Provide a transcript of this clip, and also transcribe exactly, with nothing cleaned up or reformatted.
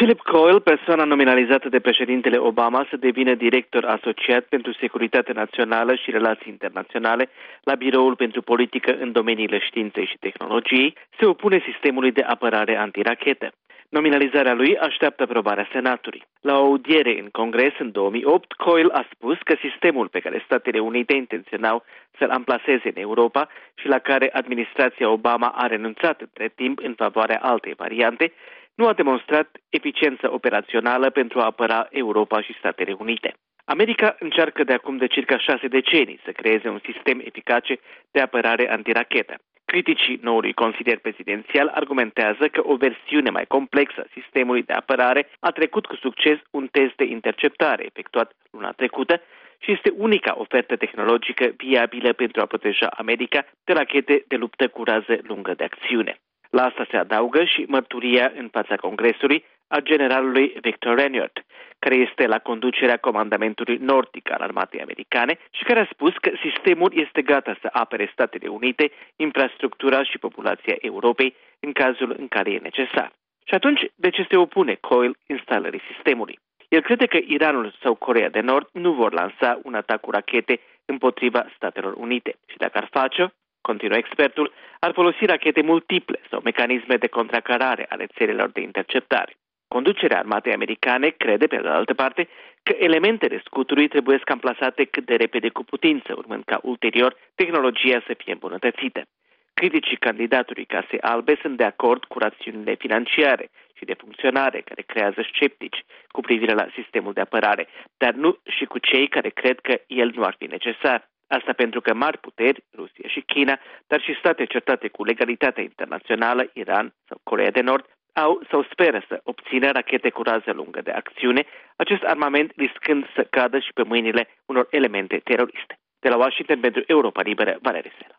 Philip Coyle, persoana nominalizată de președintele Obama să devină director asociat pentru securitate națională și relații internaționale la Biroul pentru Politică în domeniile științei și tehnologiei, se opune sistemului de apărare antirachetă. Nominalizarea lui așteaptă aprobarea Senatului. La o audiere în Congres în două mii opt, Coyle a spus că sistemul pe care Statele Unite intenționau să-l amplaseze în Europa și la care administrația Obama a renunțat între timp în favoarea altei variante, nu a demonstrat eficiență operațională pentru a apăra Europa și Statele Unite. America încearcă de acum de circa șase decenii să creeze un sistem eficace de apărare antirachetă. Criticii noului consilier prezidențial argumentează că o versiune mai complexă a sistemului de apărare a trecut cu succes un test de interceptare efectuat luna trecută și este unica ofertă tehnologică viabilă pentru a proteja America de rachete de luptă cu rază lungă de acțiune. La asta se adaugă și mărturia în fața Congresului a generalului Victor Reniert, care este la conducerea comandamentului nordic al armatei americane și care a spus că sistemul este gata să apere Statele Unite, infrastructura și populația Europei în cazul în care e necesar. Și atunci, de ce se opune Coyle instalării sistemului? El crede că Iranul sau Coreea de Nord nu vor lansa un atac cu rachete împotriva Statelor Unite și dacă ar face, continuă expertul, ar folosi rachete multiple sau mecanisme de contracarare ale țelelor de interceptare. Conducerea armatei americane crede, pe de altă parte, că elementele scutului trebuie amplasate cât de repede cu putință, urmând ca ulterior tehnologia să fie îmbunătățită. Criticii candidatului Casei Albe sunt de acord cu rațiunile financiare și de funcționare care creează sceptici cu privire la sistemul de apărare, dar nu și cu cei care cred că el nu ar fi necesar. Asta pentru că mari puteri, Rusia și China, dar și state certate cu legalitatea internațională, Iran sau Coreea de Nord, au sau speră să obțină rachete cu rază lungă de acțiune, acest armament riscând să cadă și pe mâinile unor elemente teroriste. De la Washington pentru Europa Liberă, Valerie Sela.